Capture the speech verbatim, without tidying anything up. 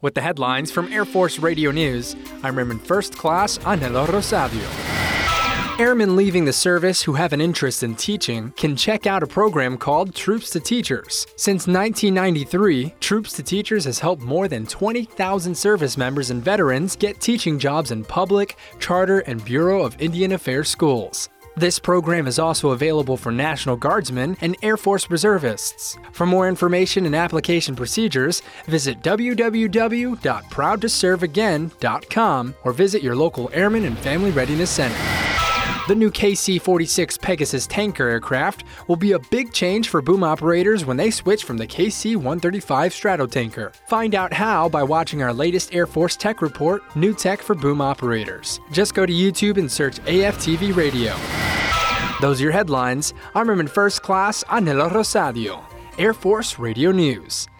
With the headlines from Air Force Radio News, I'm Airman First Class Anhelo Rosadio. Airmen leaving the service who have an interest in teaching can check out a program called Troops to Teachers. Since nineteen ninety-three, Troops to Teachers has helped more than twenty thousand service members and veterans get teaching jobs in public, charter, and Bureau of Indian Affairs schools. This program is also available for National Guardsmen and Air Force reservists. For more information and application procedures, visit w w w dot proud to serve again dot com or visit your local Airmen and Family Readiness Center. The new K C forty-six Pegasus tanker aircraft will be a big change for boom operators when they switch from the K C one thirty-five Stratotanker. Find out how by watching our latest Air Force Tech Report, New Tech for Boom Operators. Just go to YouTube and search A F T V Radio. Those are your headlines. I'm Airman First Class Anhelo Rosadio, Air Force Radio News.